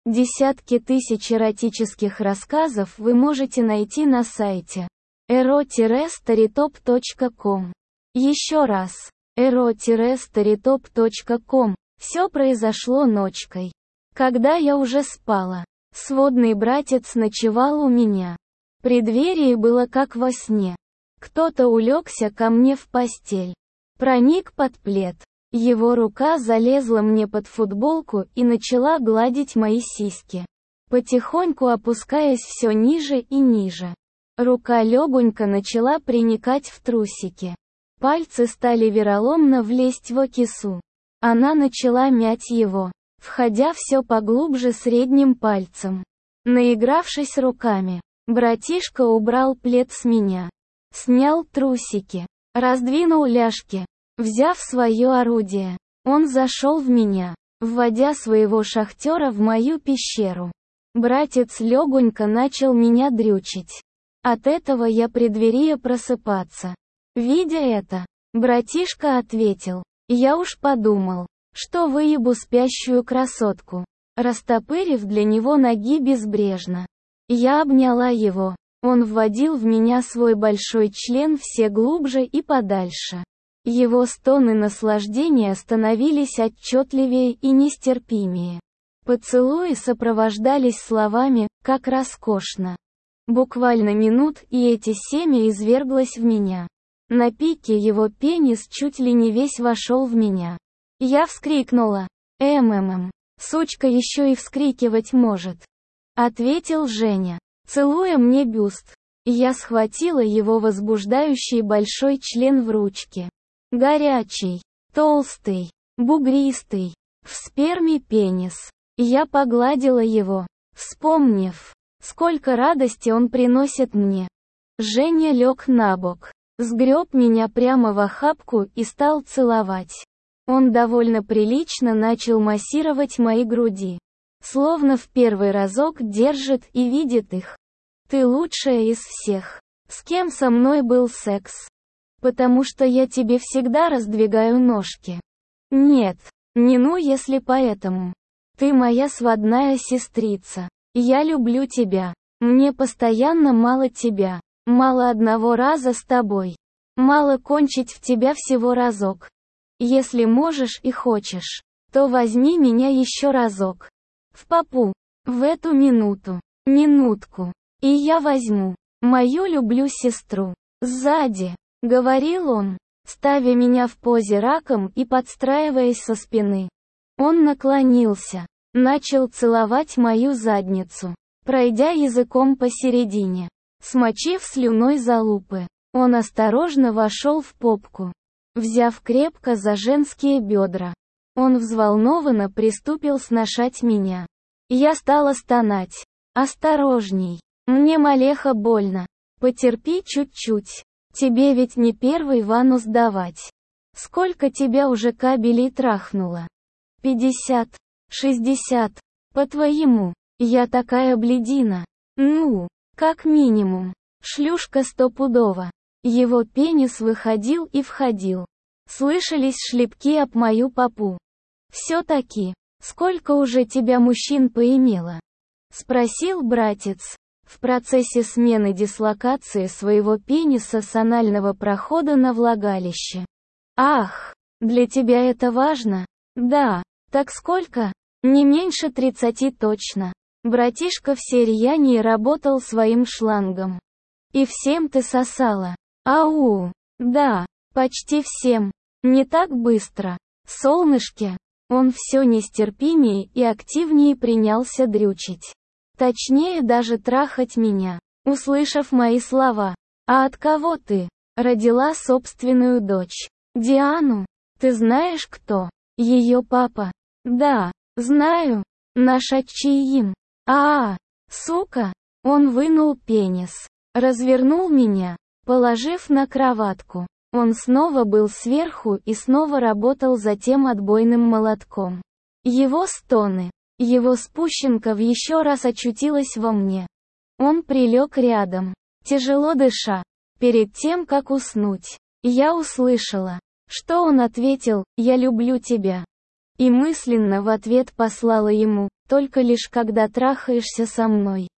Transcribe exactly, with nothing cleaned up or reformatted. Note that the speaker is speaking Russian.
Десятки тысяч эротических рассказов вы можете найти на сайте эро старитоп точка ком. Еще раз, эро старитоп точка ком. Все произошло ночкой, когда я уже спала. Сводный братец ночевал у меня. Преддверие было как во сне. Кто-то улегся ко мне в постель. Проник под плед. Его рука залезла мне под футболку и начала гладить мои сиськи, потихоньку опускаясь все ниже и ниже. Рука легонько начала проникать в трусики. Пальцы стали вероломно влезть в окису. Она начала мять его, входя все поглубже средним пальцем. Наигравшись руками, братишка убрал плед с меня. Снял трусики, раздвинул ляжки. Взяв свое орудие, он зашел в меня, вводя своего шахтера в мою пещеру. Братец легонько начал меня дрючить. От этого я преддверия просыпаться. Видя это, братишка ответил: «Я уж подумал, что выебу спящую красотку», растопырив для него ноги безбрежно. Я обняла его, он вводил в меня свой большой член все глубже и подальше. Его стоны наслаждения становились отчетливее и нестерпимее. Поцелуи сопровождались словами «как роскошно». Буквально минут, и эти семя изверглось в меня. На пике его пенис чуть ли не весь вошел в меня. Я вскрикнула: «Эм-эм-эм, сучка еще и вскрикивать может», — ответил Женя, целуя мне бюст. Я схватила его возбуждающий большой член в ручки. Горячий, толстый, бугристый, в сперме пенис. Я погладила его, вспомнив, сколько радости он приносит мне. Женя лег на бок, сгреб меня прямо в охапку и стал целовать. Он довольно прилично начал массировать мои груди. Словно в первый разок держит и видит их. «Ты лучшая из всех, с кем со мной был секс. Потому что я тебе всегда раздвигаю ножки». «Нет, не ну если поэтому. Ты моя сводная сестрица. Я люблю тебя. Мне постоянно мало тебя. Мало одного раза с тобой. Мало кончить в тебя всего разок. Если можешь и хочешь, то возьми меня еще разок. В попу. В эту минуту. Минутку. И я возьму мою люблю сестру. Сзади», — говорил он, ставя меня в позе раком и подстраиваясь со спины. Он наклонился, начал целовать мою задницу, пройдя языком посередине. Смочив слюной залупы, он осторожно вошел в попку, взяв крепко за женские бедра. Он взволнованно приступил сношать меня. Я стала стонать. «Осторожней, мне малеха больно. Потерпи чуть-чуть. Тебе ведь не первый ванну сдавать. Сколько тебя уже кабелей трахнуло? Пятьдесят, шестьдесят. По-твоему, я такая блядина? Ну, как минимум. Шлюшка стопудово». Его пенис выходил и входил. Слышались шлепки об мою попу. «Все-таки, сколько уже тебя мужчин поимело?» — спросил братец, в процессе смены дислокации своего пениса с анального прохода на влагалище. «Ах, для тебя это важно?» «Да, так сколько?» «Не меньше тридцати точно». Братишка в серьянии работал своим шлангом. «И всем ты сосала?» «Ау, да, почти всем. Не так быстро. Солнышки». Он все нестерпимее и активнее принялся дрючить. Точнее даже трахать меня. Услышав мои слова: «А от кого ты родила собственную дочь?» «Диану. Ты знаешь кто? Ее папа?» «Да, знаю. Наш отчиим». «А, -а сука!» Он вынул пенис, развернул меня, положив на кроватку. Он снова был сверху и снова работал затем отбойным молотком. Его стоны, его спущенка в еще раз очутилась во мне. Он прилег рядом, тяжело дыша. Перед тем, как уснуть, я услышала, что он ответил: «Я люблю тебя». И мысленно в ответ послала ему: только лишь когда трахаешься со мной.